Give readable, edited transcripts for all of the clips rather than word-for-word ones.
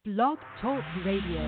Blog Talk Radio.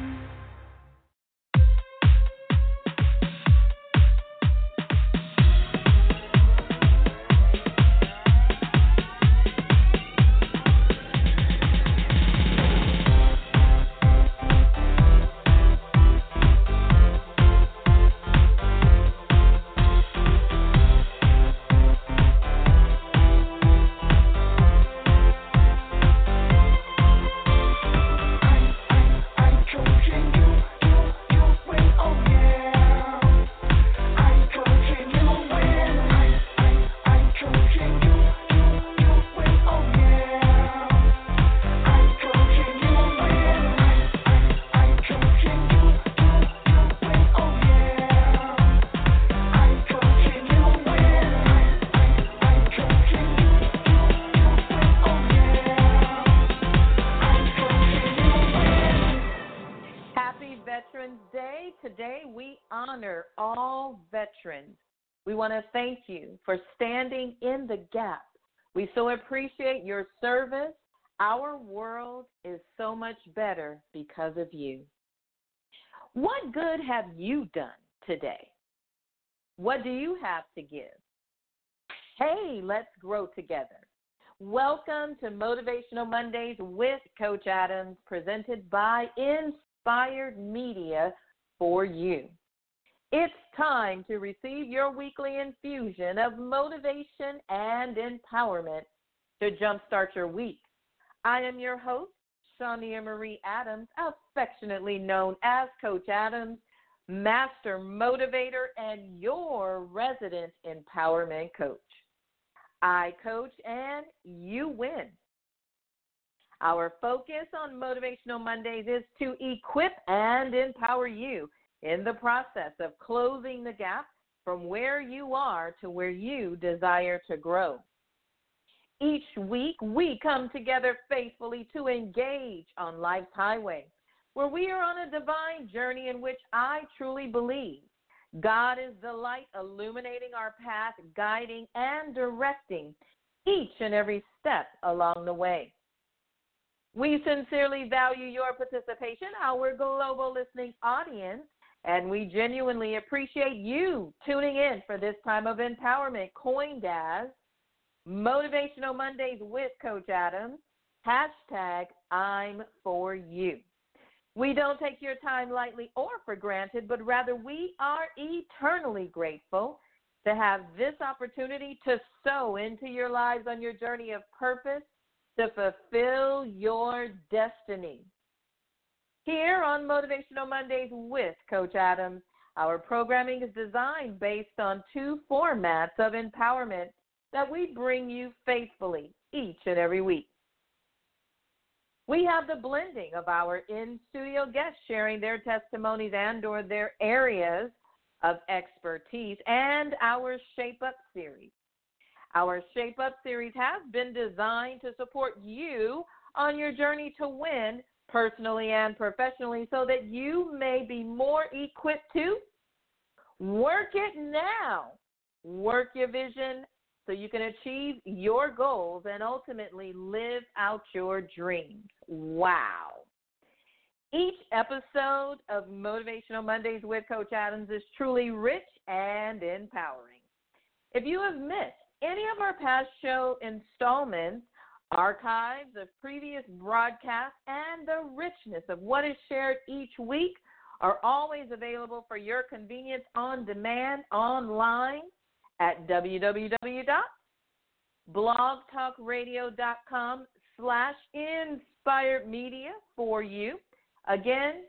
We want to thank you for standing in the gap. We so appreciate your service. Our world is so much better because of you. What good have you done today? What do you have to give? Hey, let's grow together. Welcome to Motivational Mondays with Coach Adams, presented by Inspired Media for you. It's time to receive your weekly infusion of motivation and empowerment to jumpstart your week. I am your host, Shania Marie Adams, affectionately known as Coach Adams, master motivator and your resident empowerment coach. I coach and you win. Our focus on Motivational Mondays is to equip and empower you in the process of closing the gap from where you are to where you desire to grow. Each week, we come together faithfully to engage on life's highway, where we are on a divine journey in which I truly believe God is the light illuminating our path, guiding and directing each and every step along the way. We sincerely value your participation, our global listening audience, and we genuinely appreciate you tuning in for this time of empowerment, coined as Motivational Mondays with Coach Adams, hashtag I'm for you. We don't take your time lightly or for granted, but rather we are eternally grateful to have this opportunity to sow into your lives on your journey of purpose to fulfill your destiny. Here on Motivational Mondays with Coach Adams, our programming is designed based on two formats of empowerment that we bring you faithfully each and every week. We have the blending of our in-studio guests sharing their testimonies and or their areas of expertise and our Shape Up series. Our Shape Up series has been designed to support you on your journey to win personally and professionally so that you may be more equipped to work it now. Work your vision so you can achieve your goals and ultimately live out your dreams. Wow. Each episode of Motivational Mondays with Coach Adams is truly rich and empowering. If you have missed any of our past show installments, archives of previous broadcasts, and the richness of what is shared each week are always available for your convenience on demand online at www.blogtalkradio.com/inspiredmedia for you. Again,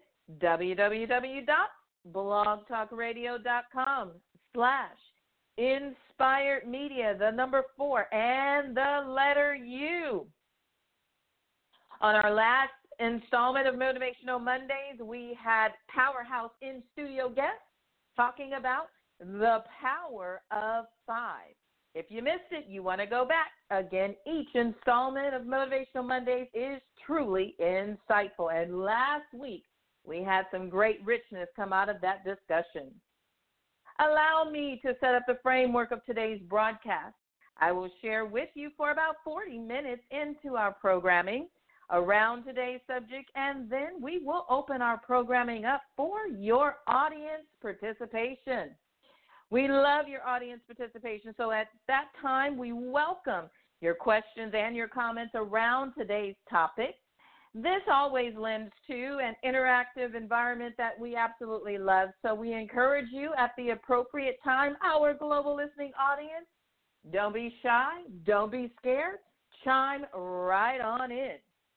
www.blogtalkradio.com/inspired media, the number 4 and the letter U. On our last installment of Motivational Mondays, we had powerhouse in-studio guests talking about the power of 5. If you missed it, you want to go back. Again, each installment of Motivational Mondays is truly insightful. And last week, we had some great richness come out of that discussion. Allow me to set up the framework of today's broadcast. I will share with you for about 40 minutes into our programming around today's subject, and then we will open our programming up for your audience participation. We love your audience participation, so at that time, we welcome your questions and your comments around today's topic. This always lends to an interactive environment that we absolutely love, so we encourage you at the appropriate time, our global listening audience, don't be shy, don't be scared, chime right on in.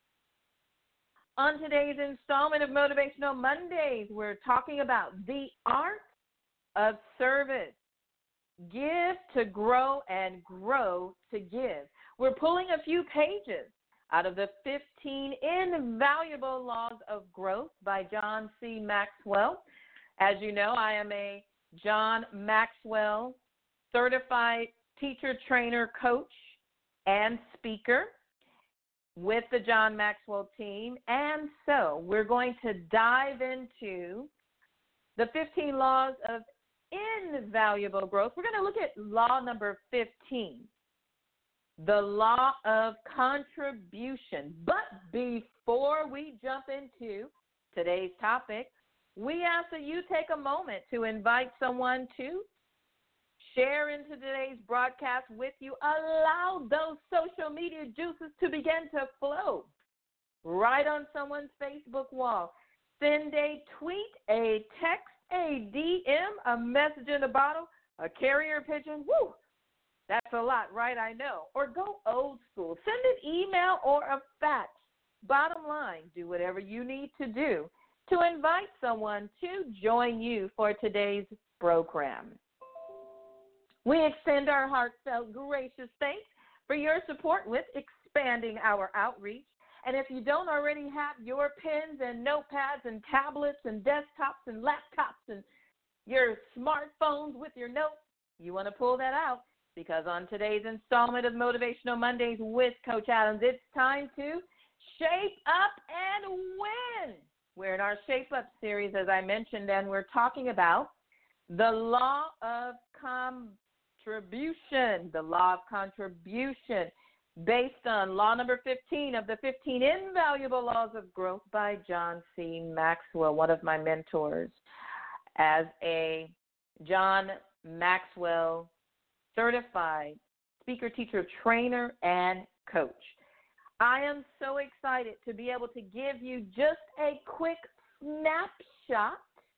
On today's installment of Motivational Mondays, we're talking about the art of service. Give to grow and grow to give. We're pulling a few pages out of the 15 Invaluable Laws of Growth by John C. Maxwell. As you know, I am a John Maxwell certified teacher, trainer, coach, and speaker with the John Maxwell team. And so we're going to dive into the 15 laws of invaluable growth. We're going to look at law number 15. The law of contribution. But before we jump into today's topic, we ask that you take a moment to invite someone to share into today's broadcast with you. Allow those social media juices to begin to flow right on someone's Facebook wall. Send a tweet, a text, a DM, a message in a bottle, a carrier pigeon. Woo! That's a lot, right? I know. Or go old school. Send an email or a fax. Bottom line, do whatever you need to do to invite someone to join you for today's program. We extend our heartfelt, gracious thanks for your support with expanding our outreach. And if you don't already have your pens and notepads and tablets and desktops and laptops and your smartphones with your notes, you want to pull that out. Because on today's installment of Motivational Mondays with Coach Adams, it's time to shape up and win. We're in our Shape Up series, as I mentioned, and we're talking about the law of contribution, the law of contribution, based on law number 15 of the 15 Invaluable Laws of Growth by John C. Maxwell, one of my mentors as a John Maxwell certified speaker, teacher, trainer, and coach. I am so excited to be able to give you just a quick snapshot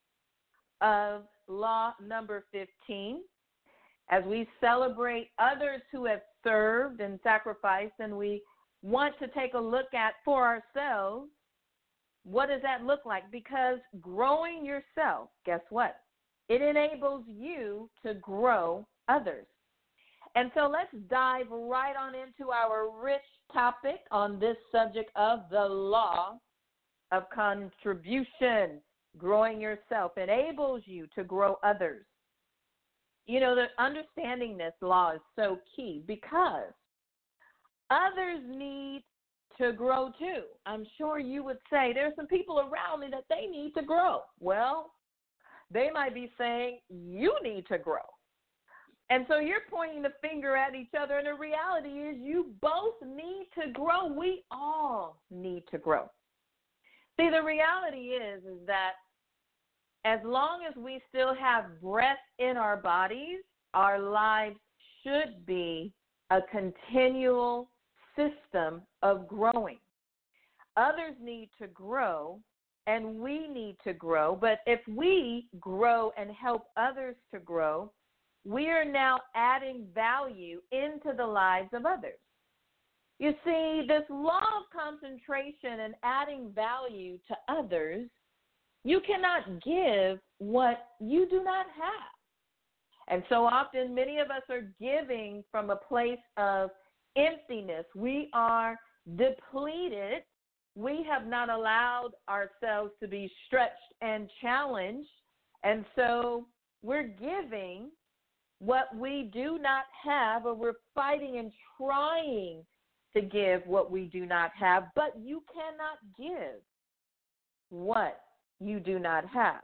of law number 15 as we celebrate others who have served and sacrificed, and we want to take a look at for ourselves, what does that look like? Because growing yourself, guess what? It enables you to grow others. And so let's dive right on into our rich topic on this subject of the law of contribution. Growing yourself enables you to grow others. You know, the understanding this law is so key because others need to grow too. I'm sure you would say there's some people around me that they need to grow. Well, they might be saying you need to grow. And so you're pointing the finger at each other, and the reality is you both need to grow. We all need to grow. See, the reality is that as long as we still have breath in our bodies, our lives should be a continual system of growing. Others need to grow, and we need to grow. But if we grow and help others to grow, we are now adding value into the lives of others. You see, this law of concentration and adding value to others, you cannot give what you do not have. And so often many of us are giving from a place of emptiness. We are depleted. We have not allowed ourselves to be stretched and challenged. And so we're giving what we do not have, or we're fighting and trying to give what we do not have, but you cannot give what you do not have.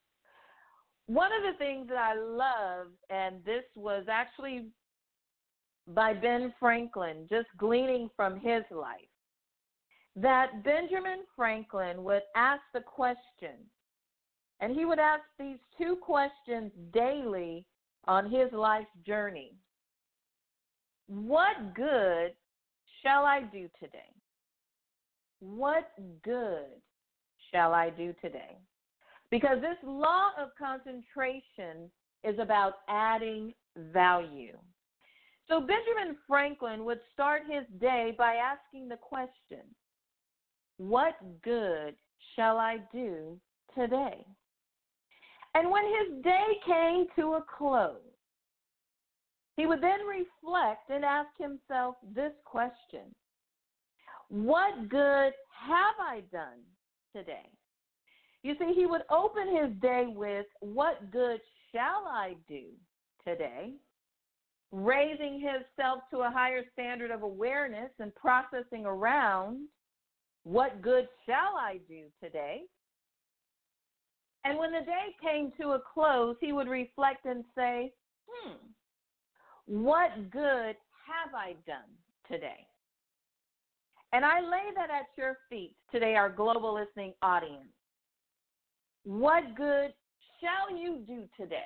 One of the things that I love, and this was actually by Ben Franklin, just gleaning from his life, that Benjamin Franklin would ask the question, and he would ask these two questions daily on his life's journey. What good shall I do today? What good shall I do today? Because this law of concentration is about adding value. So Benjamin Franklin would start his day by asking the question, what good shall I do today? And when his day came to a close, he would then reflect and ask himself this question, what good have I done today? You see, he would open his day with, what good shall I do today? Raising himself to a higher standard of awareness and processing around, what good shall I do today? And when the day came to a close, he would reflect and say, what good have I done today? And I lay that at your feet today, our global listening audience. What good shall you do today?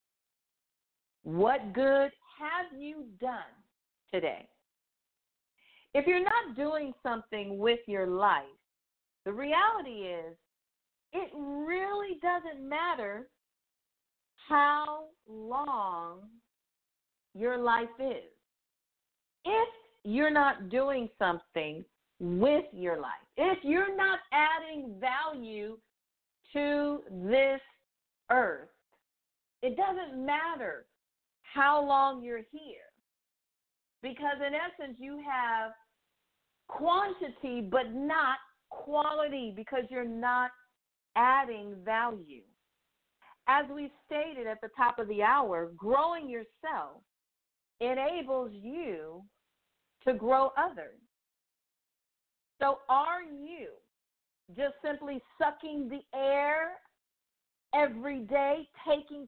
What good have you done today? If you're not doing something with your life, the reality is it really doesn't matter how long your life is. If you're not doing something with your life, if you're not adding value to this earth, it doesn't matter how long you're here. Because in essence, you have quantity but not quality because you're not adding value. As we stated at the top of the hour, growing yourself enables you to grow others. So are you just simply sucking the air every day, taking?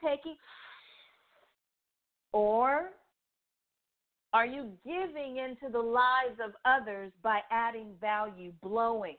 Or are you giving into the lives of others by adding value, blowing?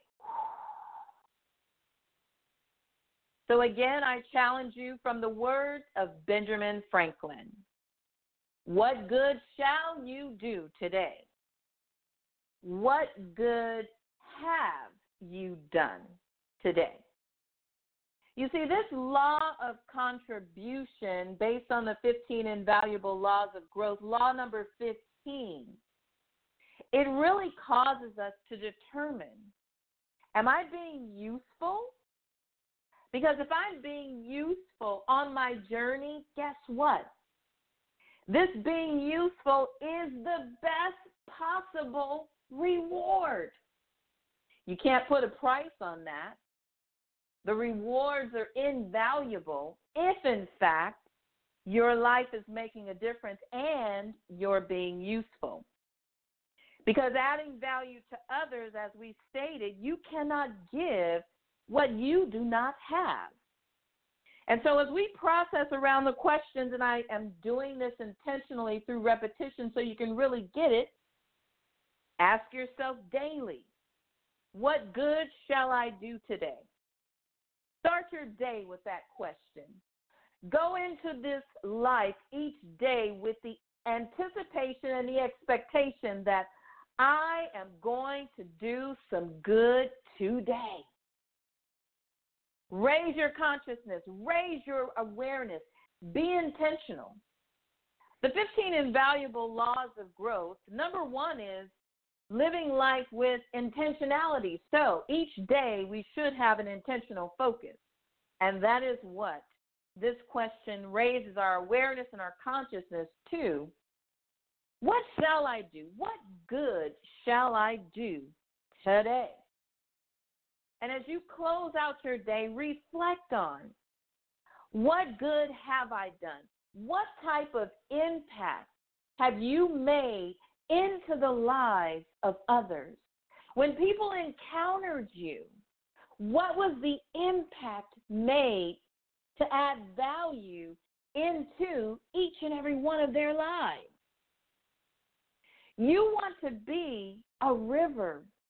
So again, I challenge you from the words of Benjamin Franklin. What good shall you do today? What good have you done today? You see, this law of contribution based on the 15 invaluable laws of growth, law number 15, it really causes us to determine, am I being useful? Because if I'm being useful on my journey, guess what? This being useful is the best possible reward. You can't put a price on that. The rewards are invaluable if, in fact, your life is making a difference and you're being useful. Because adding value to others, as we stated, you cannot give what you do not have. And so as we process around the questions, and I am doing this intentionally through repetition so you can really get it, ask yourself daily, what good shall I do today? Start your day with that question. Go into this life each day with the anticipation and the expectation that I am going to do some good today. Raise your consciousness, raise your awareness, be intentional. The 15 invaluable laws of growth, number one is living life with intentionality. So each day we should have an intentional focus. And that is what this question raises our awareness and our consciousness to. What shall I do? What good shall I do today? And as you close out your day, reflect on what good have I done? What type of impact have you made into the lives of others? When people encountered you, what was the impact made to add value into each and every one of their lives? You want to be a river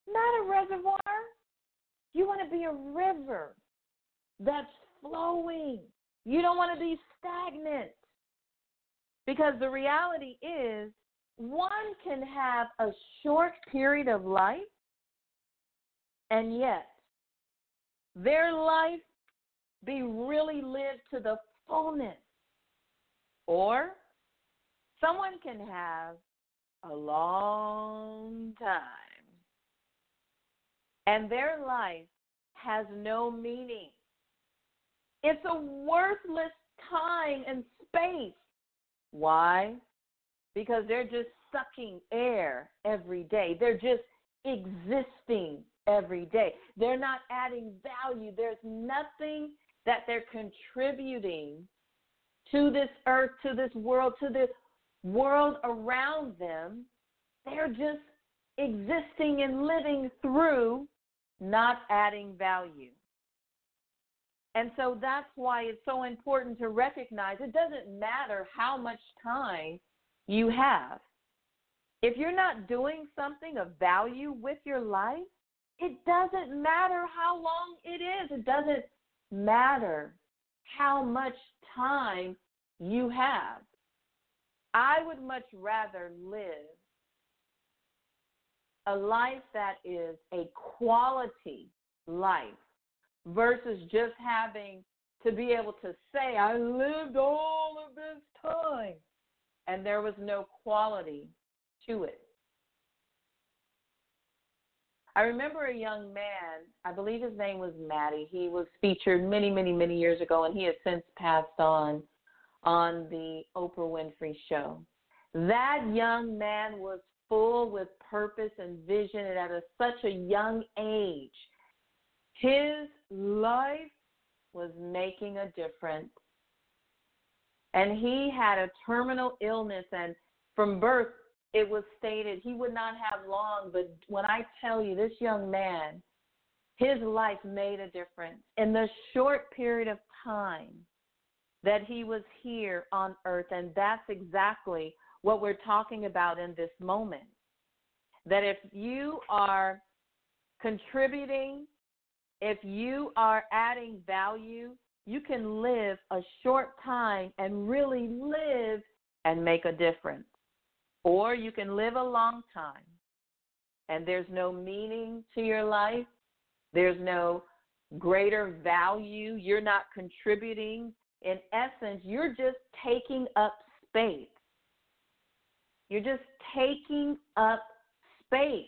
not a reservoir. You want to be a river that's flowing. You don't want to be stagnant. Because the reality is, one can have a short period of life, and yet their life be really lived to the fullness. Or someone can have a long time, and their life has no meaning. It's a worthless time and space. Why? Because they're just sucking air every day. They're just existing every day. They're not adding value. There's nothing that they're contributing to this earth, to this world around them. They're just existing and living through, not adding value. And so that's why it's so important to recognize it doesn't matter how much time you have. If you're not doing something of value with your life, it doesn't matter how long it is. It doesn't matter how much time you have. I would much rather live a life that is a quality life versus just having to be able to say, I lived all of this time, and there was no quality to it. I remember a young man, I believe his name was Matty. He was featured many, many, many years ago, and he has since passed on the Oprah Winfrey Show. That young man was full with purpose and vision, and at such a young age, his life was making a difference. And he had a terminal illness, and from birth, it was stated he would not have long. But when I tell you, this young man, his life made a difference. In the short period of time that he was here on earth, and that's exactly what we're talking about in this moment. That if you are contributing, if you are adding value, you can live a short time and really live and make a difference. Or you can live a long time and there's no meaning to your life. There's no greater value. You're not contributing. In essence, you're just taking up space. You're just taking up space.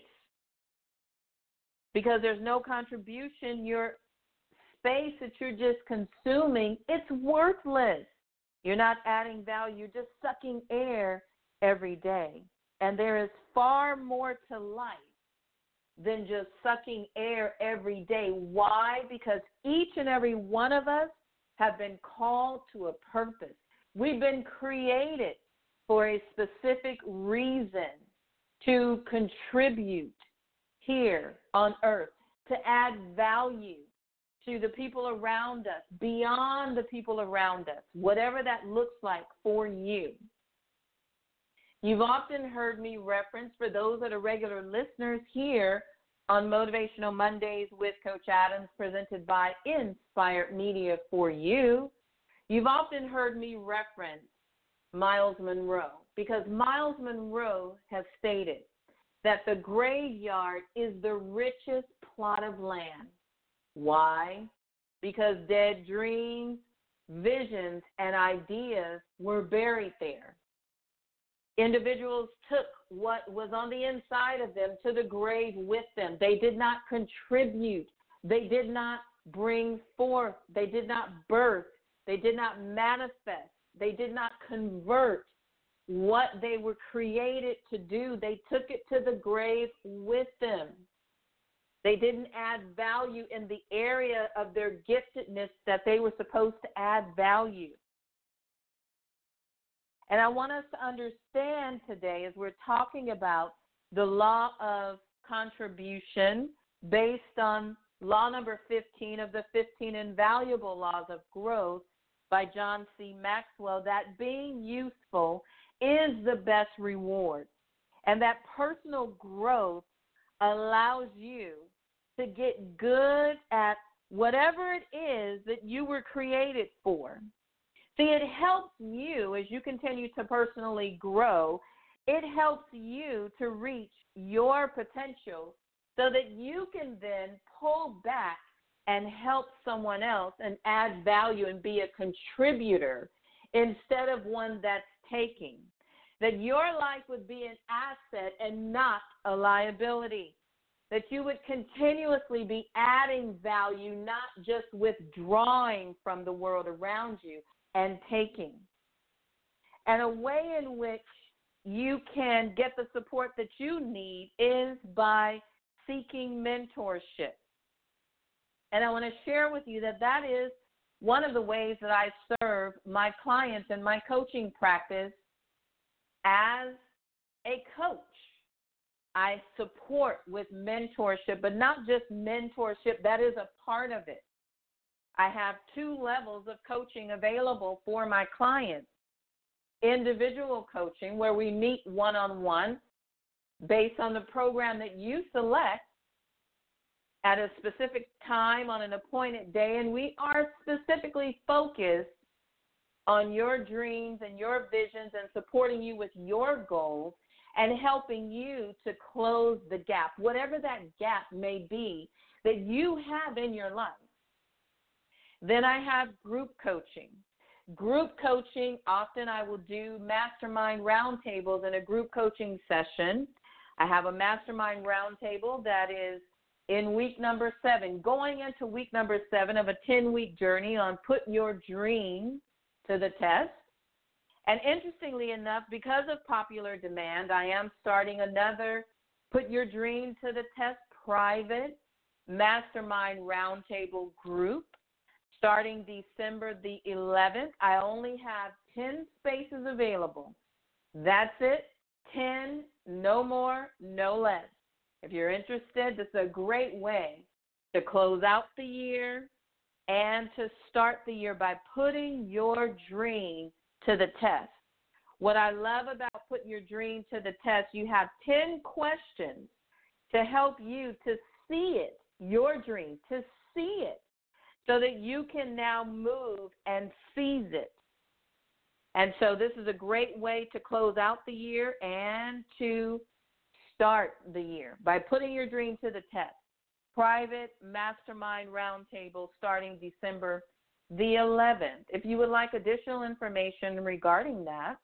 Because there's no contribution, your space that you're just consuming, it's worthless. You're not adding value. You're just sucking air every day. And there is far more to life than just sucking air every day. Why? Because each and every one of us have been called to a purpose. We've been created for a specific reason to contribute here on earth, to add value to the people around us, beyond the people around us, whatever that looks like for you. You've often heard me reference, for those that are regular listeners here on Motivational Mondays with Coach Adams, presented by Inspired Media for you, you've often heard me reference Miles Monroe, because Miles Monroe has stated that the graveyard is the richest plot of land. Why? Because dead dreams, visions, and ideas were buried there. Individuals took what was on the inside of them to the grave with them. They did not contribute. They did not bring forth. They did not birth. They did not manifest. They did not convert what they were created to do. They took it to the grave with them. They didn't add value in the area of their giftedness that they were supposed to add value. And I want us to understand today, as we're talking about the law of contribution based on law number 15 of the 15 invaluable laws of growth by John C. Maxwell, that being useful is the best reward, and that personal growth allows you to get good at whatever it is that you were created for. See, it helps you as you continue to personally grow. It helps you to reach your potential so that you can then pull back and help someone else and add value and be a contributor instead of one that's taking. That your life would be an asset and not a liability. That you would continuously be adding value, not just withdrawing from the world around you and taking. And a way in which you can get the support that you need is by seeking mentorship. And I want to share with you that that is one of the ways that I serve my clients in my coaching practice as a coach. I support with mentorship, but not just mentorship, that is a part of it. I have 2 levels of coaching available for my clients. Individual coaching, where we meet one-on-one based on the program that you select at a specific time on an appointed day, and we are specifically focused on your dreams and your visions and supporting you with your goals and helping you to close the gap, whatever that gap may be that you have in your life. Then I have group coaching. Group coaching, often I will do mastermind roundtables in a group coaching session. I have a mastermind roundtable that is in week number 7, going into week number 7 of a 10-week journey on Put Your Dream to the Test. And interestingly enough, because of popular demand, I am starting another Put Your Dream to the Test private mastermind roundtable group starting December the 11th. I only have 10 spaces available. That's it, 10, no more, no less. If you're interested, this is a great way to close out the year and to start the year by putting your dream to the test. What I love about Put Your Dream to the Test, you have 10 questions to help you to see it, your dream, to see it, so that you can now move and seize it. And so this is a great way to close out the year and to start the year by putting your dream to the test. Private mastermind roundtable starting December the 11th. If you would like additional information regarding that,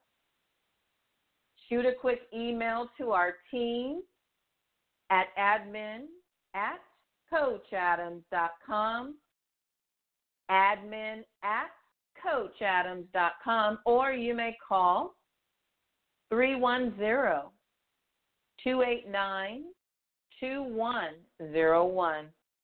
shoot a quick email to our team at admin@coachadams.com, admin@coachadams.com, or you may call 310-289-2101,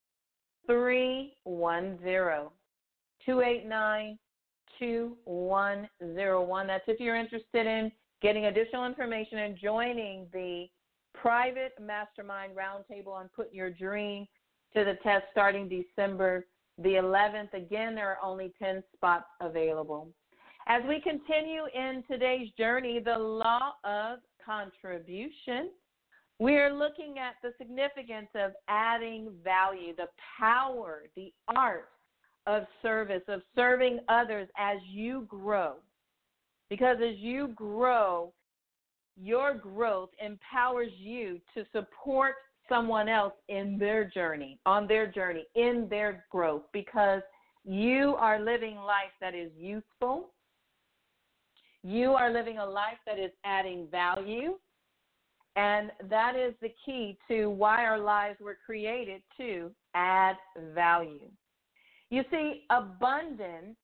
310-289-2101. That's if you're interested in getting additional information and joining the private mastermind roundtable on Put Your Dream to the Test starting December the 11th. Again, there are only 10 spots available. As we continue in today's journey, the law of contribution, we are looking at the significance of adding value, the power, the art of service, of serving others as you grow. Because as you grow, your growth empowers you to support someone else in their journey, on their journey, in their growth, because you are living life that is useful. You are living a life that is adding value, and that is the key to why our lives were created, to add value. You see, abundance,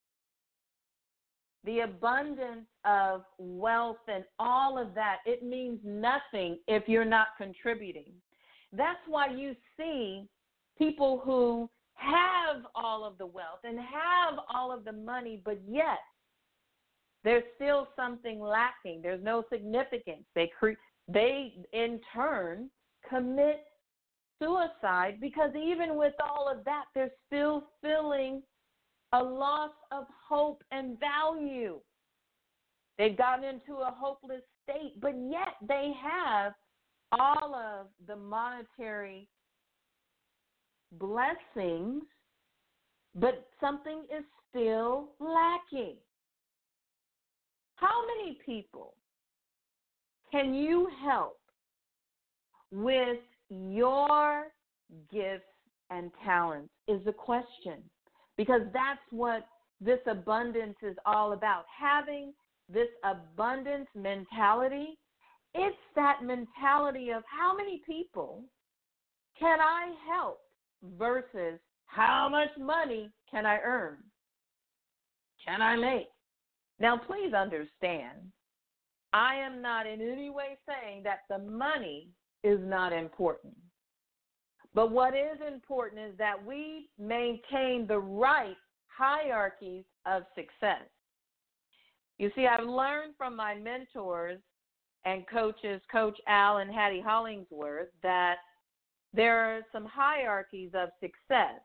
the abundance of wealth and all of that, it means nothing if you're not contributing. That's why you see people who have all of the wealth and have all of the money, but yet there's still something lacking. There's no significance. They in turn commit suicide because even with all of that, they're still feeling a loss of hope and value. They've gotten into a hopeless state, but yet they have all of the monetary blessings, but something is still lacking. How many people can you help with your gifts and talents is the question, because that's what this abundance is all about. Having this abundance mentality, it's that mentality of how many people can I help versus how much money can I earn, can I make. Now, please understand, I am not in any way saying that the money is not important. But what is important is that we maintain the right hierarchies of success. You see, I've learned from my mentors and coaches, Coach Al and Hattie Hollingsworth, that there are some hierarchies of success.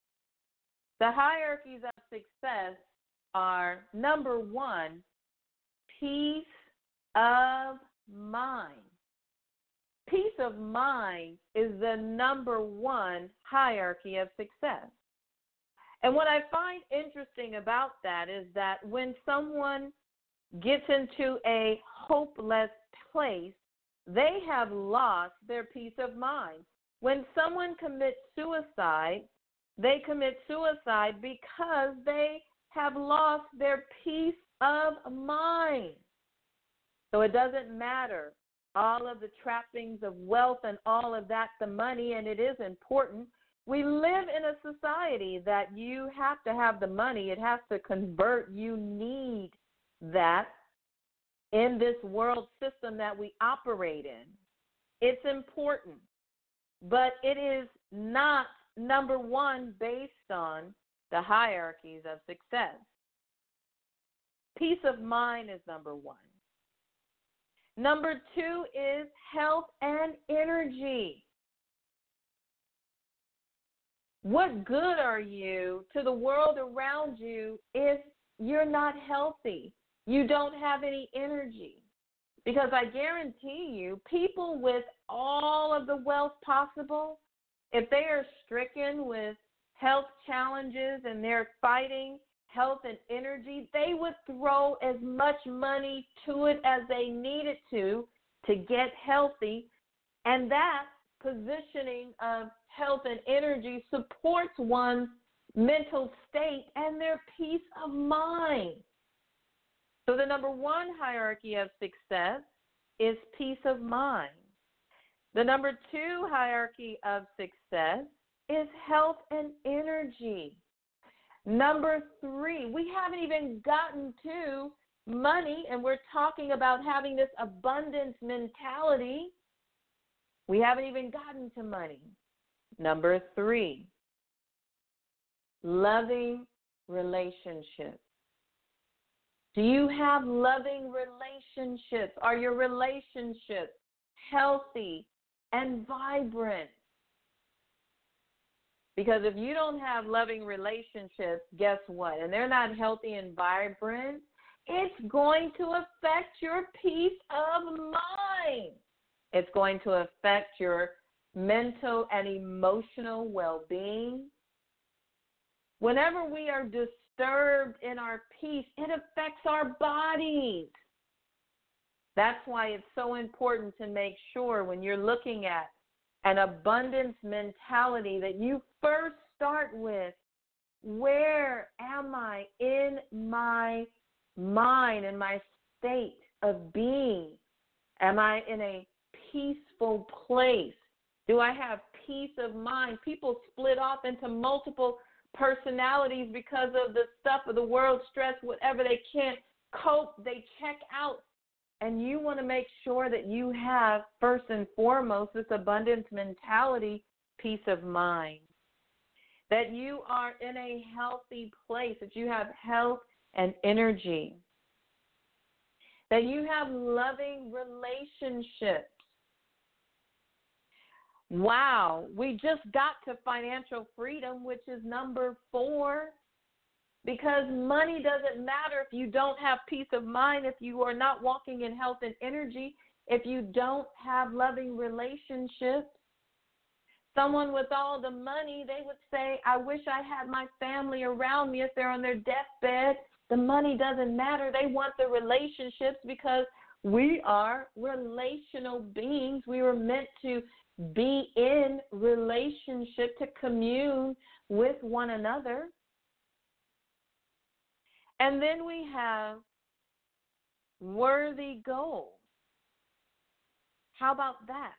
The hierarchies of success are, number one, peace of mind. Peace of mind is the number one hierarchy of success. And what I find interesting about that is that when someone gets into a hopeless place, they have lost their peace of mind. When someone commits suicide, they commit suicide because they have lost their peace of mind. So it doesn't matter all of the trappings of wealth and all of that, the money, and it is important. We live in a society that you have to have the money. It has to convert. You need that in this world system that we operate in. It's important, but it is not, number one, based on the hierarchies of success. Peace of mind is number one. Number two is health and energy. What good are you to the world around you if you're not healthy? You don't have any energy. Because I guarantee you, people with all of the wealth possible, if they are stricken with health challenges and they're fighting health and energy, they would throw as much money to it as they needed to get healthy. And that positioning of health and energy supports one's mental state and their peace of mind. So the number one hierarchy of success is peace of mind. The number two hierarchy of success is health and energy. Number three, we haven't even gotten to money, and we're talking about having this abundance mentality. We haven't even gotten to money. Number three, loving relationships. Do you have loving relationships? Are your relationships healthy and vibrant? Because if you don't have loving relationships, guess what? And they're not healthy and vibrant, it's going to affect your peace of mind. It's going to affect your mental and emotional well-being. Whenever we are disturbed in our peace, it affects our bodies. That's why it's so important to make sure when you're looking at an abundance mentality that you first start with, where am I in my mind, in my state of being? Am I in a peaceful place? Do I have peace of mind? People split off into multiple personalities because of the stuff of the world, stress, whatever. They can't cope. They check out. And you want to make sure that you have, first and foremost, this abundance mentality, peace of mind. That you are in a healthy place, that you have health and energy. That you have loving relationships. Wow, we just got to financial freedom, which is number 4. Because money doesn't matter if you don't have peace of mind, if you are not walking in health and energy. if you don't have loving relationships. Someone with all the money, they would say, I wish I had my family around me if they're on their deathbed. The money doesn't matter. They want the relationships because we are relational beings. We were meant to be in relationship, to commune with one another. And then we have worthy goals. How about that?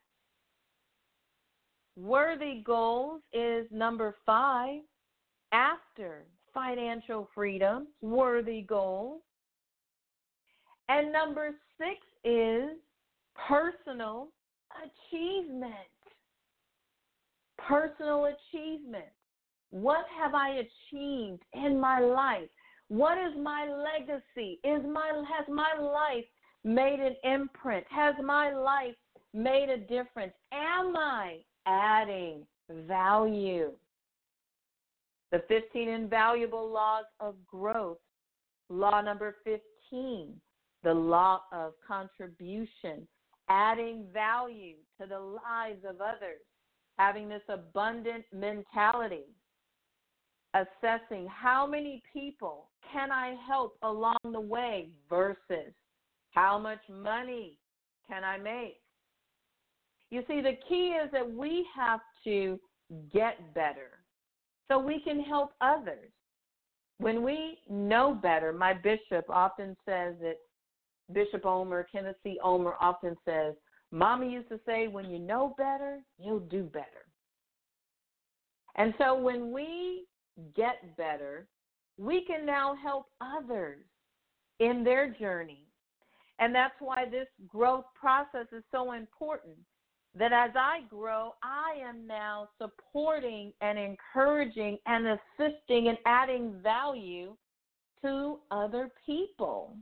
Worthy goals is number 5 after financial freedom, worthy goals. And number 6 is personal achievement. Personal achievement. What have I achieved in my life? What is my legacy? Has my life made an imprint? Has my life made a difference? Am I adding value? The 15 invaluable laws of growth. Law number 15, the law of contribution, adding value to the lives of others, having this abundant mentality, assessing how many people can I help along the way versus how much money can I make. You see, the key is that we have to get better so we can help others. When we know better, my bishop often says that, Bishop Omer, Kenneth C. Omer often says, Mama used to say, when you know better, you'll do better. And so when we get better, we can now help others in their journey. And that's why this growth process is so important, that as I grow, I am now supporting and encouraging and assisting and adding value to other people.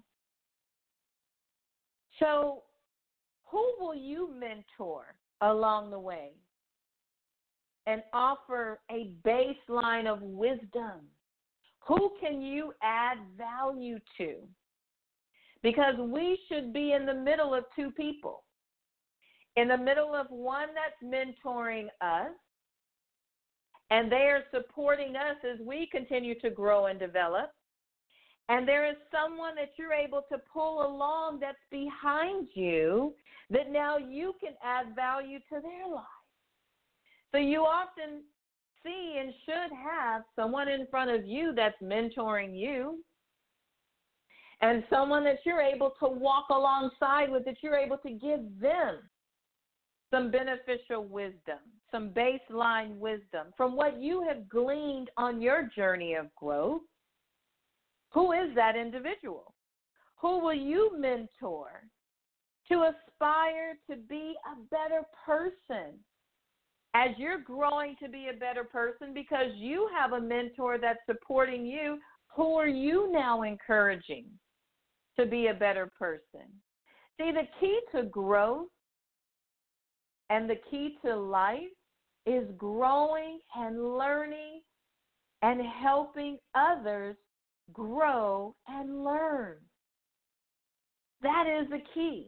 So who will you mentor along the way and offer a baseline of wisdom? Who can you add value to? Because we should be in the middle of two people. In the middle of one that's mentoring us, and they are supporting us as we continue to grow and develop. And there is someone that you're able to pull along that's behind you that now you can add value to their life. So you often see and should have someone in front of you that's mentoring you, and someone that you're able to walk alongside with, that you're able to give them some beneficial wisdom, some baseline wisdom from what you have gleaned on your journey of growth. Who is that individual? Who will you mentor to aspire to be a better person as you're growing to be a better person because you have a mentor that's supporting you? Who are you now encouraging to be a better person? See, the key to growth and the key to life is growing and learning and helping others grow and learn. That is the key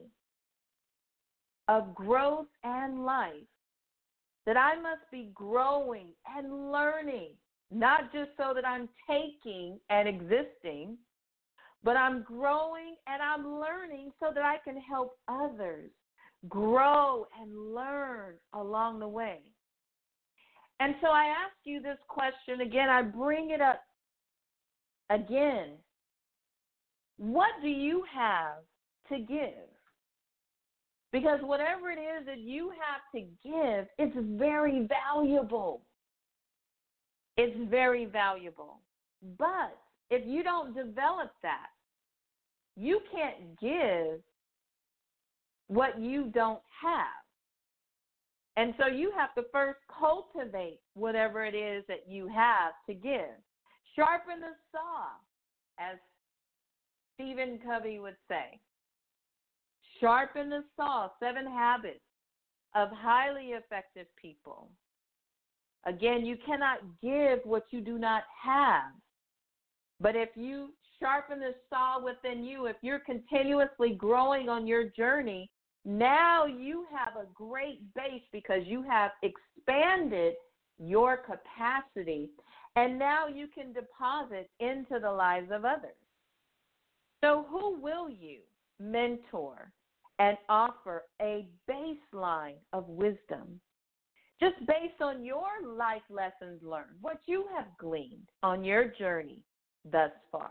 of growth and life, that I must be growing and learning, not just so that I'm taking and existing, but I'm growing and I'm learning so that I can help others grow and learn along the way. And so I ask you this question again, I bring it up again. What do you have to give? Because whatever it is that you have to give, it's very valuable. It's very valuable. But if you don't develop that, you can't give what you don't have. And so you have to first cultivate whatever it is that you have to give. Sharpen the saw, as Stephen Covey would say. Sharpen the saw, 7 habits of highly effective people. Again, you cannot give what you do not have. But if you sharpen the saw within you, if you're continuously growing on your journey, Now you have a great base because you have expanded your capacity, and now you can deposit into the lives of others. So who will you mentor and offer a baseline of wisdom just based on your life lessons learned, what you have gleaned on your journey thus far?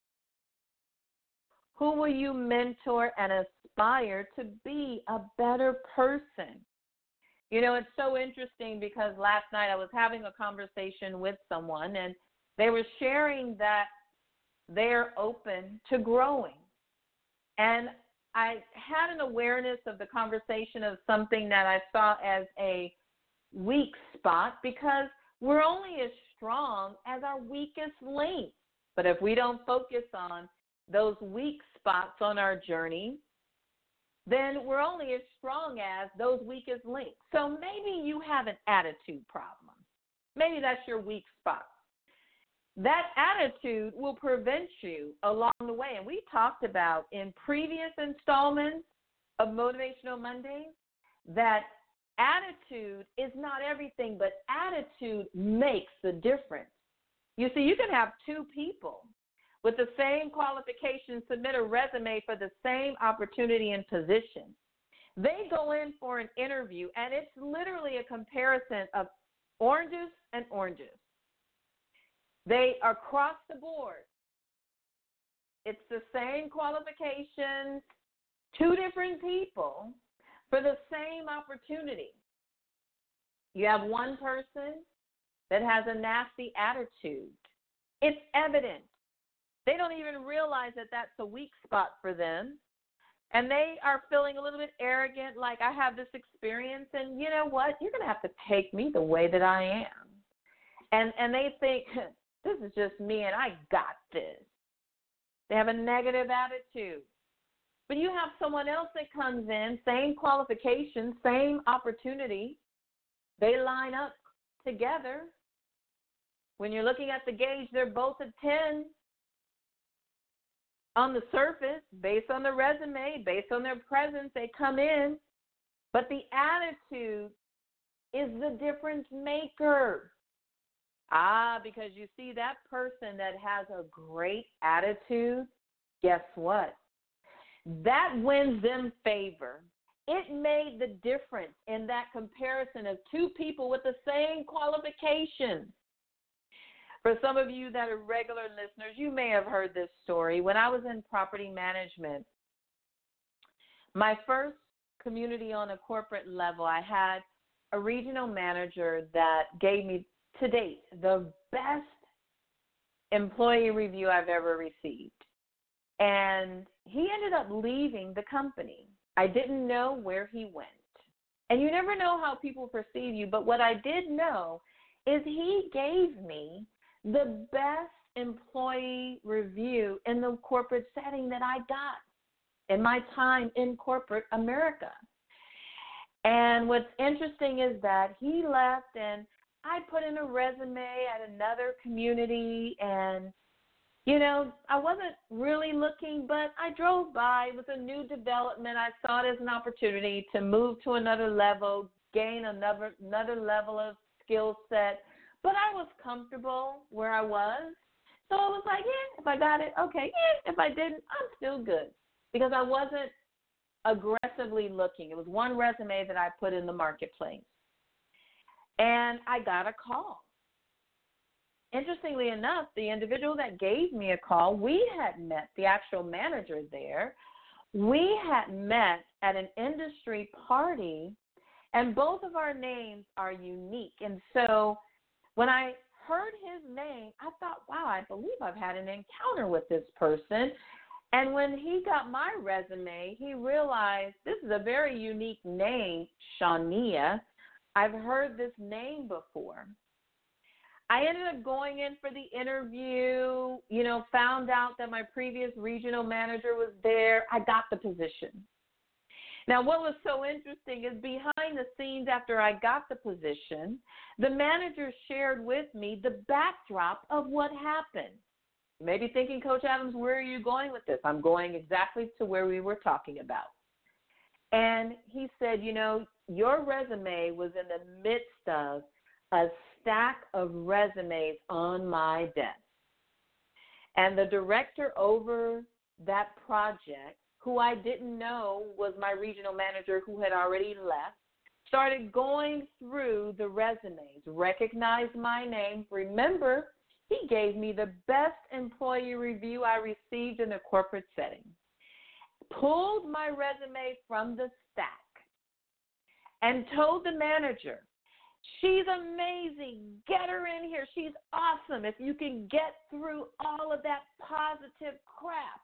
Who will you mentor and aspire to be a better person? You know, it's so interesting because last night I was having a conversation with someone, and they were sharing that they're open to growing. And I had an awareness of the conversation of something that I saw as a weak spot, because we're only as strong as our weakest link. But if we don't focus on those weak spots on our journey, then we're only as strong as those weakest links. So maybe you have an attitude problem. Maybe that's your weak spot. That attitude will prevent you along the way. And we talked about in previous installments of Motivational Mondays that attitude is not everything, but attitude makes the difference. You see, you can have two people with the same qualifications submit a resume for the same opportunity and position. They go in for an interview, and it's literally a comparison of oranges and oranges. They are across the board. It's the same qualifications, two different people for the same opportunity. You have one person that has a nasty attitude. It's evident. They don't even realize that that's a weak spot for them. And they are feeling a little bit arrogant, like, I have this experience, and you know what? You're going to have to take me the way that I am. And they think, this is just me and I got this. They have a negative attitude. But you have someone else that comes in, same qualifications, same opportunity. They line up together. When you're looking at the gauge, they're both a 10 on the surface, based on the resume, based on their presence, they come in. But the attitude is the difference maker. Because you see, that person that has a great attitude, guess what? That wins them favor. It made the difference in that comparison of two people with the same qualifications. For some of you that are regular listeners, you may have heard this story. When I was in property management, my first community on a corporate level, I had a regional manager that gave me, to date, the best employee review I've ever received. And he ended up leaving the company. I didn't know where he went. And you never know how people perceive you, but what I did know is he gave me the best employee review in the corporate setting that I got in my time in corporate America. And what's interesting is that he left, and I put in a resume at another community, and, you know, I wasn't really looking, but I drove by. It was a new development. I saw it as an opportunity to move to another level, gain another level of skill set. But I was comfortable where I was. So I was like, yeah, if I got it, okay. Yeah, if I didn't, I'm still good. Because I wasn't aggressively looking. It was one resume that I put in the marketplace. And I got a call. Interestingly enough, the individual that gave me a call, we had met, the actual manager there, we had met at an industry party, and both of our names are unique. And so when I heard his name, I thought, wow, I believe I've had an encounter with this person. And when he got my resume, he realized this is a very unique name, Shania. I've heard this name before. I ended up going in for the interview, found out that my previous regional manager was there. I got the position. Now, what was so interesting is behind the scenes after I got the position, the manager shared with me the backdrop of what happened. You may be thinking, Coach Adams, where are you going with this? I'm going exactly to where we were talking about. And he said, your resume was in the midst of a stack of resumes on my desk. And the director over that project, who I didn't know was my regional manager who had already left, started going through the resumes, recognized my name. Remember, he gave me the best employee review I received in a corporate setting, pulled my resume from the stack, and told the manager, she's amazing. Get her in here. She's awesome. If you can get through all of that positive crap.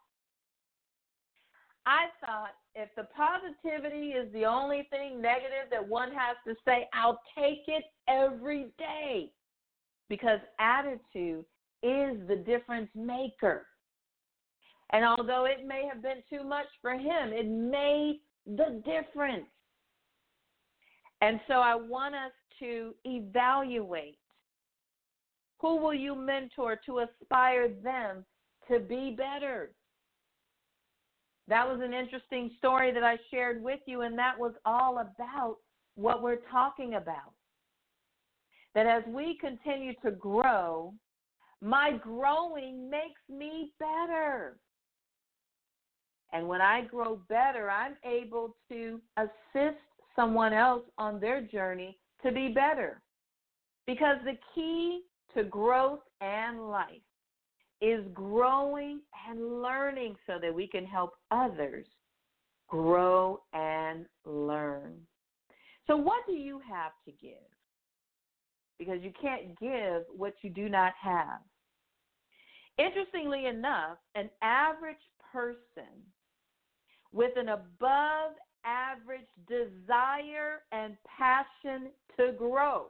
I thought if the positivity is the only thing negative that one has to say, I'll take it every day, because attitude is the difference maker. And although it may have been too much for him, it made the difference. And so I want us to evaluate, who will you mentor to aspire them to be better? That was an interesting story that I shared with you, and that was all about what we're talking about. That as we continue to grow, my growing makes me better. And when I grow better, I'm able to assist someone else on their journey to be better. Because the key to growth and life is growing and learning so that we can help others grow and learn. So what do you have to give? Because you can't give what you do not have. Interestingly enough, an average person with an above average desire and passion to grow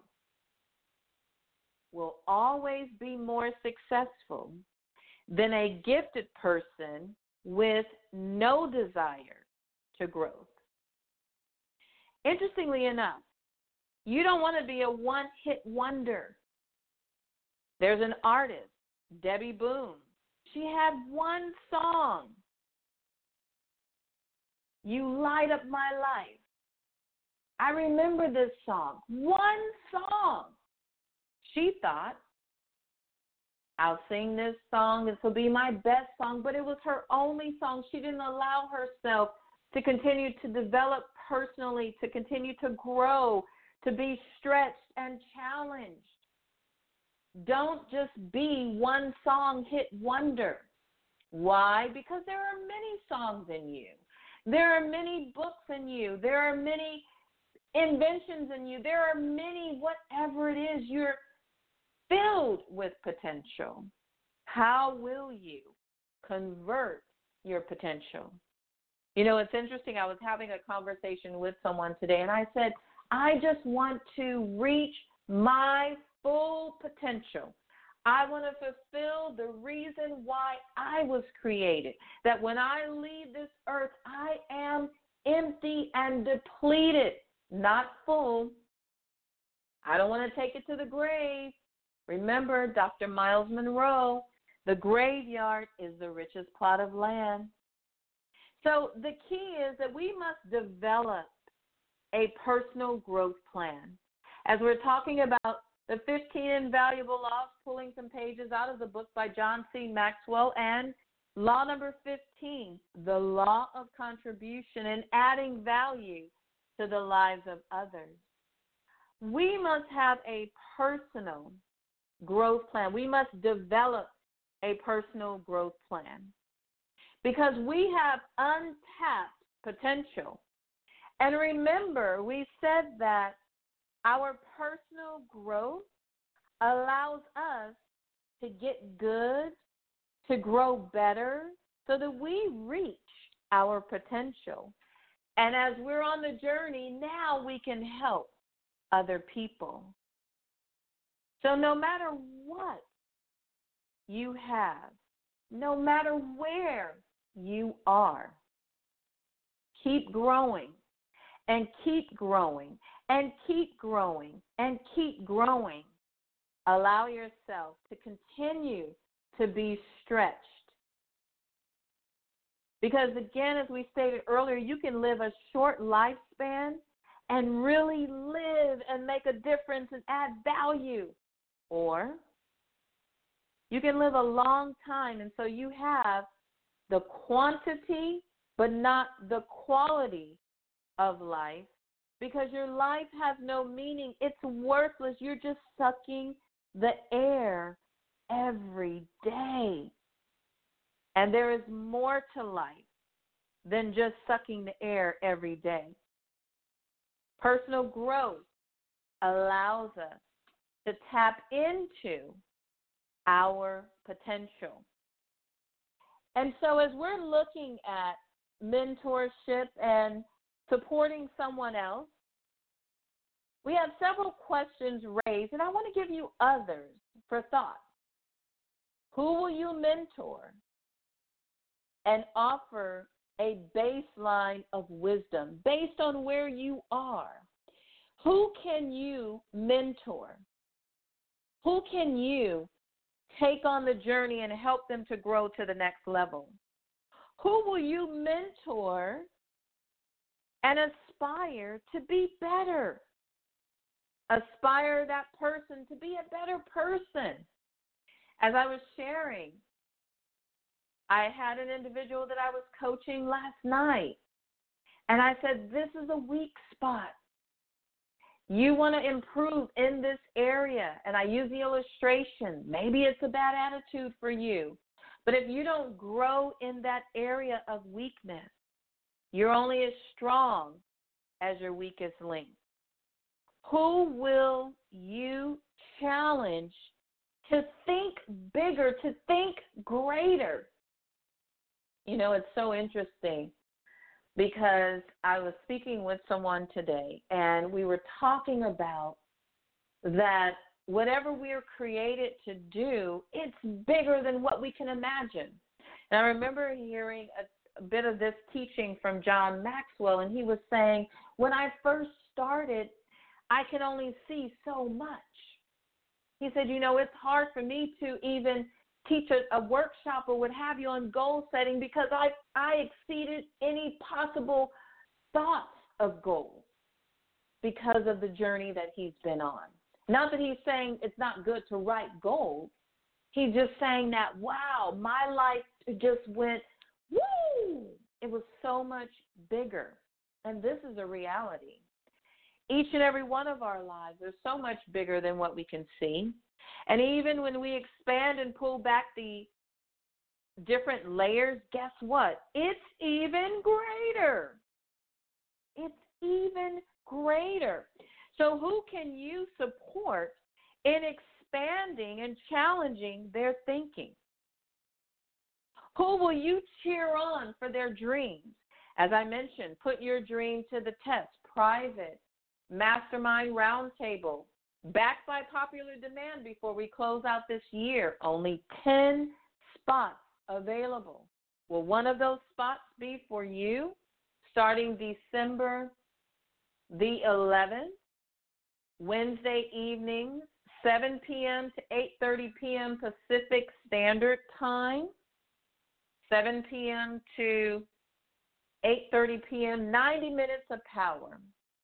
will always be more successful than a gifted person with no desire to grow. Interestingly enough, you don't want to be a one-hit wonder. There's an artist, Debbie Boone. She had one song, You Light Up My Life. I remember this song. One song. She thought, I'll sing this song. This will be my best song. But it was her only song. She didn't allow herself to continue to develop personally, to continue to grow, to be stretched and challenged. Don't just be one song hit wonder. Why? Because there are many songs in you. There are many books in you. There are many inventions in you. There are many, whatever it is, you're filled with potential. How will you convert your potential? You know, it's interesting. I was having a conversation with someone today, and I said, I just want to reach my full potential. I want to fulfill the reason why I was created, that when I leave this earth, I am empty and depleted, not full. I don't want to take it to the grave. Remember, Dr. Miles Monroe, the graveyard is the richest plot of land. So the key is that we must develop a personal growth plan. As we're talking about the 15 Invaluable Laws, pulling some pages out of the book by John C. Maxwell, and law number 15, the law of contribution and adding value to the lives of others. We must have a personal growth plan. We must develop a personal growth plan because we have untapped potential. And remember, we said that our personal growth allows us to get good, to grow better, so that we reach our potential. And as we're on the journey, now we can help other people. So no matter what you have, no matter where you are, keep growing and keep growing and keep growing and keep growing. Allow yourself to continue to be stretched Because, again, as we stated earlier, you can live a short lifespan and really live and make a difference and add value. Or you can live a long time, and so you have the quantity but not the quality of life, because your life has no meaning. It's worthless. You're just sucking the air every day. And there is more to life than just sucking the air every day. Personal growth allows us to tap into our potential. And so as we're looking at mentorship and supporting someone else, we have several questions raised, and I want to give you others for thought. Who will you mentor and offer a baseline of wisdom based on where you are? Who can you mentor? Who can you take on the journey and help them to grow to the next level? Who will you mentor and aspire to be better? Aspire that person to be a better person. As I was sharing, I had an individual that I was coaching last night, and I said, this is a weak spot. You want to improve in this area, and I use the illustration. Maybe it's a bad attitude for you, but if you don't grow in that area of weakness, you're only as strong as your weakest link. Who will you challenge to think bigger, to think greater? You know, it's so interesting because I was speaking with someone today, and we were talking about that whatever we are created to do, it's bigger than what we can imagine. And I remember hearing a bit of this teaching from John Maxwell, and he was saying, when I first started, I could only see so much. He said, you know, it's hard for me to even teach a workshop or what have you on goal setting because I exceeded any possible thoughts of goals because of the journey that he's been on. Not that he's saying it's not good to write goals. He's just saying that, wow, my life just went, woo! It was so much bigger. And this is a reality. Each and every one of our lives is so much bigger than what we can see. And even when we expand and pull back the different layers, guess what? It's even greater. It's even greater. So who can you support in expanding and challenging their thinking? Who will you cheer on for their dreams? As I mentioned, put your dream to the test. Private mastermind roundtable, backed by popular demand before we close out this year. Only 10 spots available. Will one of those spots be for you starting December the 11th, Wednesday evenings, 7 p.m. to 8:30 p.m. Pacific Standard Time, 7 p.m. to 8:30 p.m., 90 minutes of power.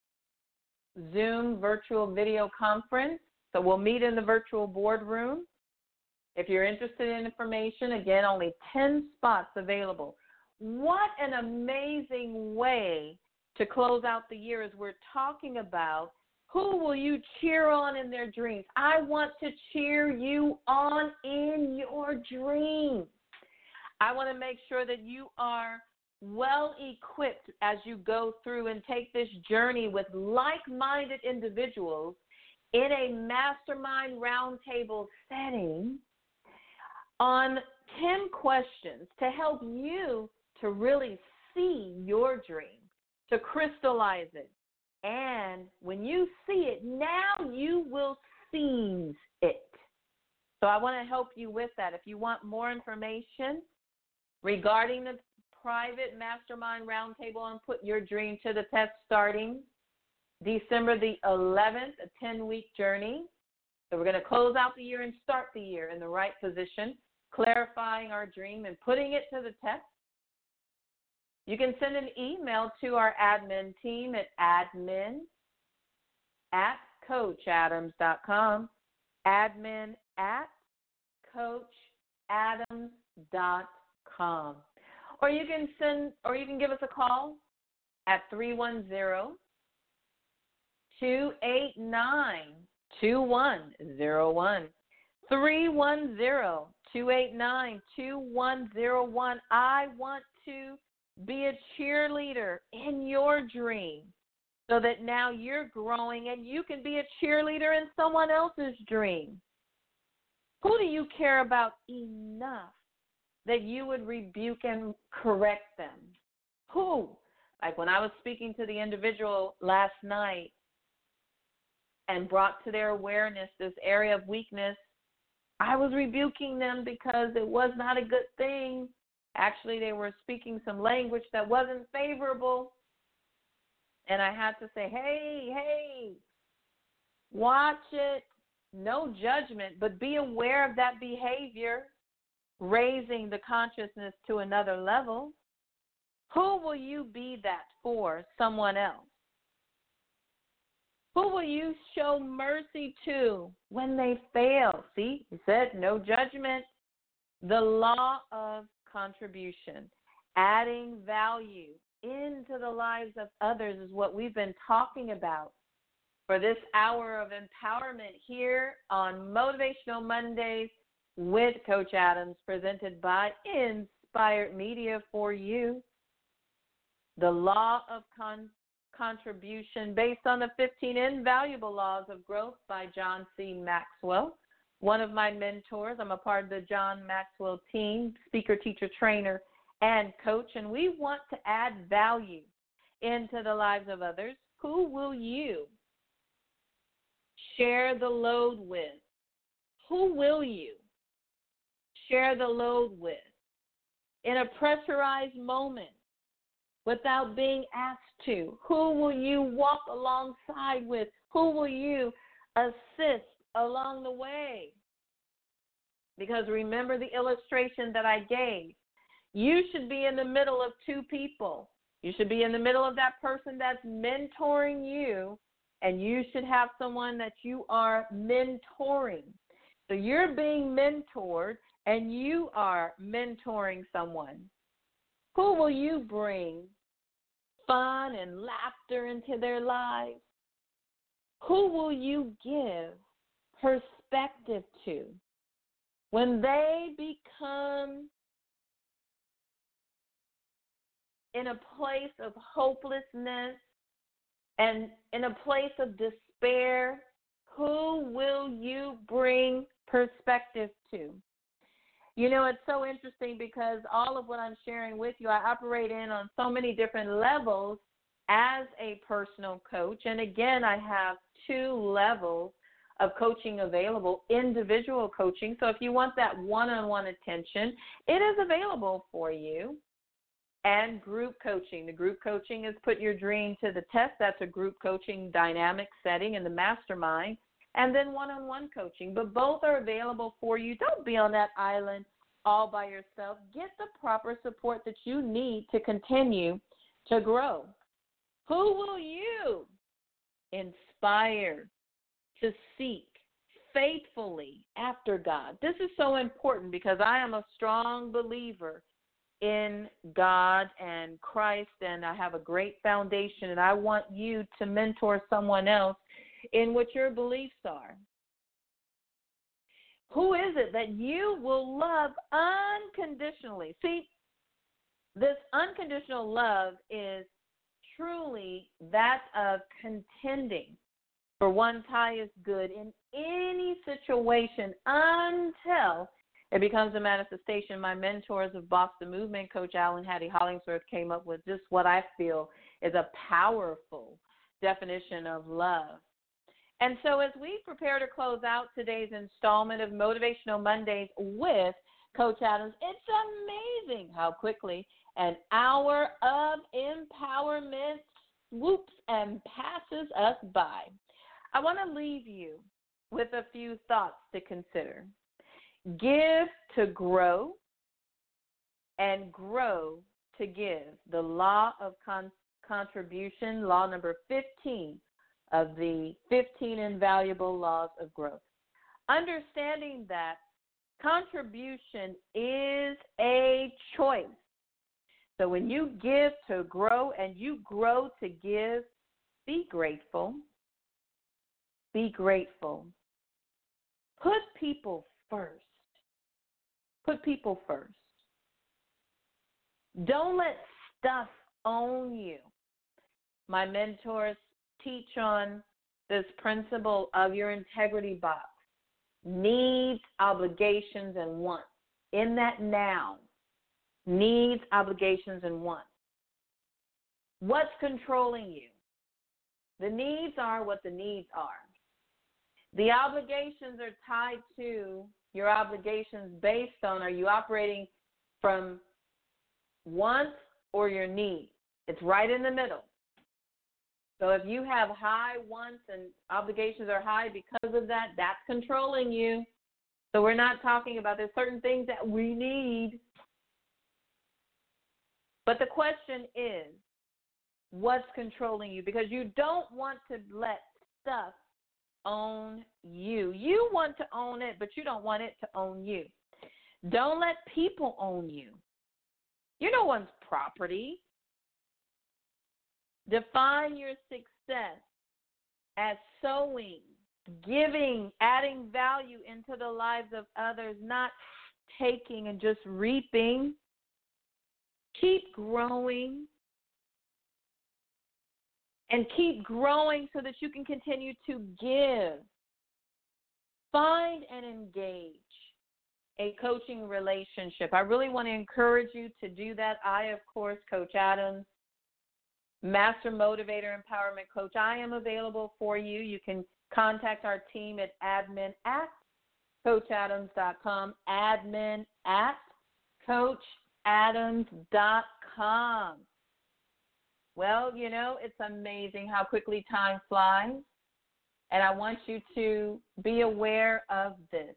Zoom virtual video conference. So we'll meet in the virtual boardroom. If you're interested in information, again, only 10 spots available. What an amazing way to close out the year as we're talking about who will you cheer on in their dreams. I want to cheer you on in your dreams. I want to make sure that you are well equipped as you go through and take this journey with like-minded individuals in a mastermind roundtable setting on 10 questions to help you to really see your dream, to crystallize it. And when you see it, now you will seize it. So I want to help you with that. If you want more information regarding the private mastermind roundtable and put your dream to the test starting December the 11th, a 10-week journey. So we're going to close out the year and start the year in the right position, clarifying our dream and putting it to the test. You can send an email to our admin team at admin@coachadams.com, admin@coachadams.com. Or you can give us a call at 310-289-2101. 310-289-2101. I want to be a cheerleader in your dream so that now you're growing and you can be a cheerleader in someone else's dream. Who do you care about enough that you would rebuke and correct them? Who? Like when I was speaking to the individual last night and brought to their awareness this area of weakness, I was rebuking them because it was not a good thing. Actually, they were speaking some language that wasn't favorable. And I had to say, hey, watch it. No judgment, but be aware of that behavior, raising the consciousness to another level. Who will you be that for someone else? Who will you show mercy to when they fail? See, he said no judgment. The law of contribution, adding value into the lives of others is what we've been talking about for this hour of empowerment here on Motivational Mondays with Coach Adams, presented by Inspired Media for you. The law of contribution based on the 15 invaluable laws of growth by John C. Maxwell, one of my mentors. I'm a part of the John Maxwell team, speaker, teacher, trainer, and coach, and we want to add value into the lives of others. Who will you share the load with? Who will you share the load with in a pressurized moment without being asked to? Who will you walk alongside with? Who will you assist along the way? Because remember the illustration that I gave. You should be in the middle of two people. You should be in the middle of that person that's mentoring you, and you should have someone that you are mentoring. So you're being mentored, and you are mentoring someone. Who will you bring fun and laughter into their lives? Who will you give perspective to when they become in a place of hopelessness and in a place of despair? Who will you bring perspective to? You know, it's so interesting because all of what I'm sharing with you, I operate in on so many different levels as a personal coach. And again, I have 2 levels of coaching available, individual coaching. So if you want that one-on-one attention, it is available for you. And group coaching. The group coaching is put your dream to the test. That's a group coaching dynamic setting in the mastermind. And then one-on-one coaching. But both are available for you. Don't be on that island all by yourself. Get the proper support that you need to continue to grow. Who will you inspire to seek faithfully after God? This is so important because I am a strong believer in God and Christ, and I have a great foundation, and I want you to mentor someone else in what your beliefs are. Who is it that you will love unconditionally? See, this unconditional love is truly that of contending for one's highest good in any situation until it becomes a manifestation. My mentors of Boston Movement, Coach Allen Hattie Hollingsworth, came up with just what I feel is a powerful definition of love. And so as we prepare to close out today's installment of Motivational Mondays with Coach Adams, it's amazing how quickly an hour of empowerment swoops and passes us by. I want to leave you with a few thoughts to consider. Give to grow, and grow to give, the law of contribution, law number 15 of the 15 invaluable laws of growth. Understanding that contribution is a choice. So when you give to grow and you grow to give, be grateful. Be grateful. Put people first. Put people first. Don't let stuff own you. My mentors teach on this principle of your integrity box. Needs, obligations, and wants. In that noun, needs, obligations, and wants. What's controlling you? The needs are what the needs are. The obligations are tied to your obligations based on, are you operating from wants or your needs? It's right in the middle. So if you have high wants and obligations are high because of that, that's controlling you. So we're not talking about, there's certain things that we need. But the question is, what's controlling you? Because you don't want to let stuff own you. You want to own it, but you don't want it to own you. Don't let people own you. You're no one's property. Define your success as sowing, giving, adding value into the lives of others, not taking and just reaping. Keep growing. And keep growing so that you can continue to give. Find and engage a coaching relationship. I really want to encourage you to do that. I, of course, Coach Adams, Master Motivator Empowerment Coach. I am available for you. You can contact our team at admin@coachadams.com, admin@coachadams.com. Well, you know, it's amazing how quickly time flies, and I want you to be aware of this.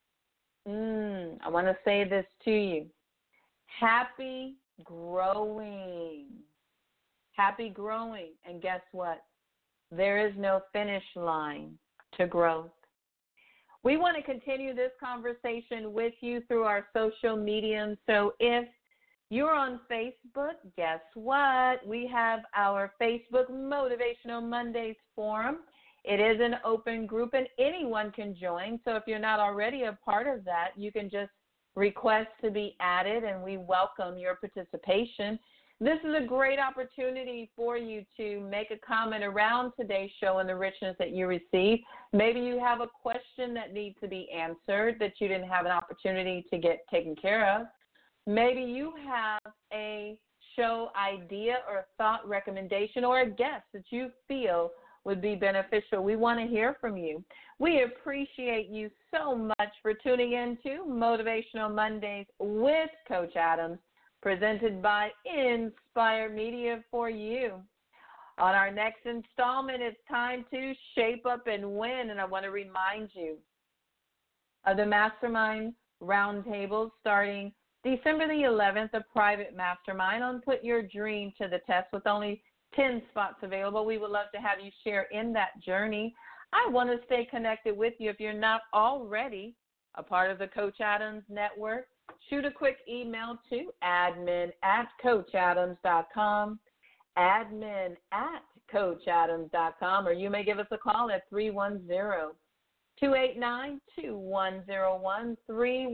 I want to say this to you. Happy growing. Happy growing. And guess what? There is no finish line to growth. We want to continue this conversation with you through our social media. So if you're on Facebook, guess what? We have our Facebook Motivational Mondays forum. It is an open group and anyone can join. So if you're not already a part of that, you can just request to be added and we welcome your participation. This is a great opportunity for you to make a comment around today's show and the richness that you receive. Maybe you have a question that needs to be answered that you didn't have an opportunity to get taken care of. Maybe you have a show idea or thought recommendation or a guest that you feel would be beneficial. We want to hear from you. We appreciate you so much for tuning in to Motivational Mondays with Coach Adams, presented by Inspire Media for you. On our next installment, it's time to shape up and win, and I want to remind you of the Mastermind Roundtable starting December the 11th, a private mastermind on Put Your Dream to the Test with only 10 spots available. We would love to have you share in that journey. I want to stay connected with you. If you're not already a part of the Coach Adams Network, shoot a quick email to admin@coachadams.com, admin@coachadams.com, or you may give us a call at 310-289-2101,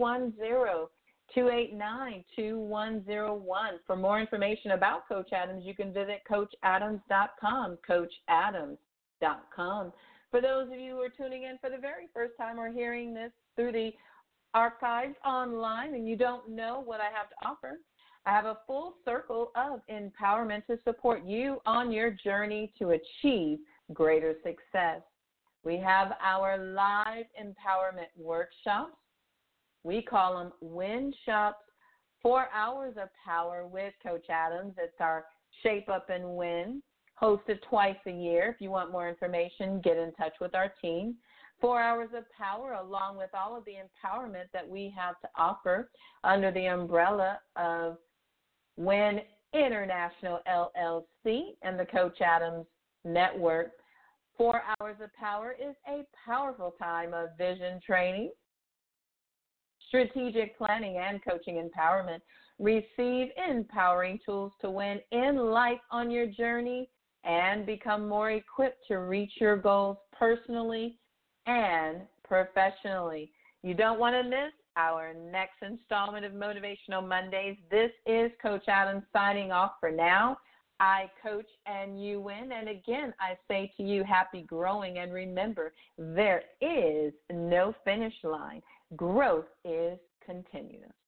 310-289-2101. For more information about Coach Adams, you can visit coachadams.com, coachadams.com. For those of you who are tuning in for the very first time or hearing this through the archives online and you don't know what I have to offer, I have a full circle of empowerment to support you on your journey to achieve greater success. We have our live empowerment workshops. We call them Win Shops, 4 hours of power with Coach Adams. It's our Shape Up and Win, hosted twice a year. If you want more information, get in touch with our team. 4 hours of power, along with all of the empowerment that we have to offer under the umbrella of Win International LLC, and the Coach Adams Network. 4 Hours of Power is a powerful time of vision training, strategic planning, and coaching empowerment. Receive empowering tools to win in life on your journey and become more equipped to reach your goals personally and professionally. You don't want to miss our next installment of Motivational Mondays. This is Coach Adams signing off for now. I coach and you win. And again, I say to you, happy growing. And remember, there is no finish line. Growth is continuous.